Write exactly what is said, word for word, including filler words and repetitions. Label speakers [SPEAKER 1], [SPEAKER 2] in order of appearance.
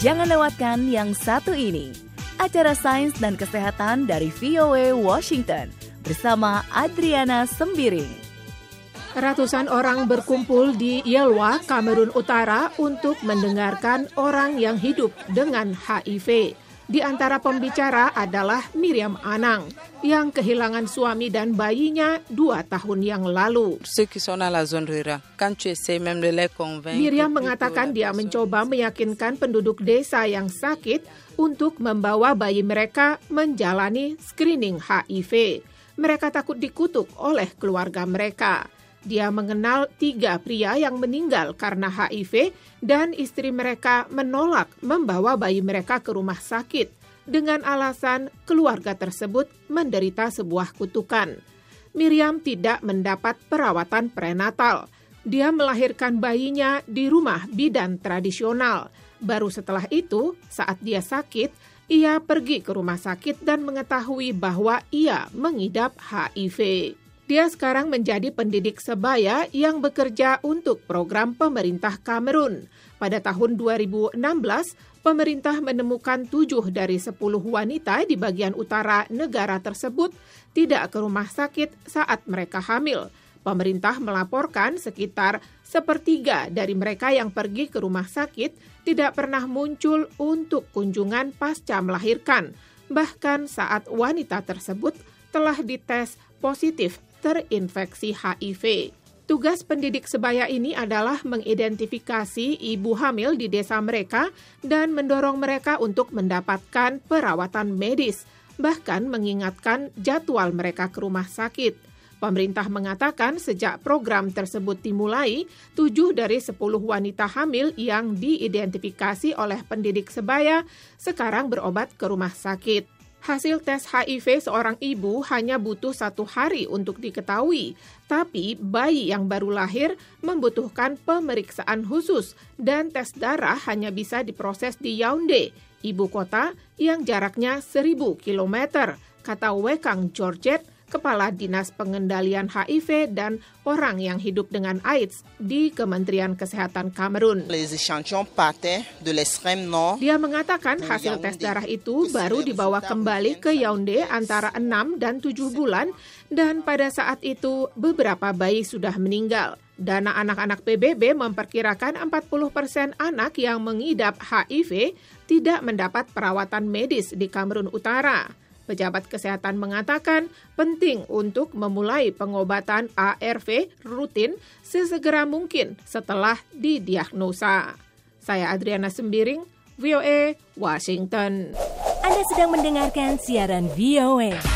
[SPEAKER 1] Jangan lewatkan yang satu ini, acara sains dan kesehatan dari V O A Washington bersama Adriana Sembiring.
[SPEAKER 2] Ratusan orang berkumpul di Yelwa, Kamerun Utara untuk mendengarkan orang yang hidup dengan H I V. Di antara pembicara adalah Miriam Anang yang kehilangan suami dan bayinya dua tahun yang lalu. Miriam mengatakan dia mencoba meyakinkan penduduk desa yang sakit untuk membawa bayi mereka menjalani screening H I V. Mereka takut dikutuk oleh keluarga mereka. Dia mengenal tiga pria yang meninggal karena H I V dan istri mereka menolak membawa bayi mereka ke rumah sakit dengan alasan keluarga tersebut menderita sebuah kutukan. Miriam tidak mendapat perawatan prenatal. Dia melahirkan bayinya di rumah bidan tradisional. Baru setelah itu, saat dia sakit, ia pergi ke rumah sakit dan mengetahui bahwa ia mengidap H I V. Dia sekarang menjadi pendidik sebaya yang bekerja untuk program pemerintah Kamerun. Pada tahun dua ribu enam belas, pemerintah menemukan tujuh dari sepuluh wanita di bagian utara negara tersebut tidak ke rumah sakit saat mereka hamil. Pemerintah melaporkan sekitar sepertiga dari mereka yang pergi ke rumah sakit tidak pernah muncul untuk kunjungan pasca melahirkan. Bahkan saat wanita tersebut telah dites positif terinfeksi H I V. Tugas pendidik sebaya ini adalah mengidentifikasi ibu hamil di desa mereka dan mendorong mereka untuk mendapatkan perawatan medis, bahkan mengingatkan jadwal mereka ke rumah sakit. Pemerintah mengatakan sejak program tersebut dimulai, tujuh dari sepuluh wanita hamil yang diidentifikasi oleh pendidik sebaya sekarang berobat ke rumah sakit. Hasil tes H I V seorang ibu hanya butuh satu hari untuk diketahui, tapi bayi yang baru lahir membutuhkan pemeriksaan khusus dan tes darah hanya bisa diproses di Yaounde, ibu kota yang jaraknya seribu kilometer, kata Wekang Georgette, Kepala Dinas Pengendalian H I V dan orang yang hidup dengan AIDS di Kementerian Kesehatan Kamerun. Dia mengatakan hasil tes darah itu baru dibawa kembali ke Yaounde antara enam dan tujuh bulan dan pada saat itu beberapa bayi sudah meninggal. Dana anak-anak P B B memperkirakan empat puluh persen anak yang mengidap H I V tidak mendapat perawatan medis di Kamerun Utara. Pejabat kesehatan mengatakan penting untuk memulai pengobatan A R V rutin sesegera mungkin setelah didiagnosa. Saya Adriana Sembiring, V O A, Washington.
[SPEAKER 1] Anda sedang mendengarkan siaran V O A.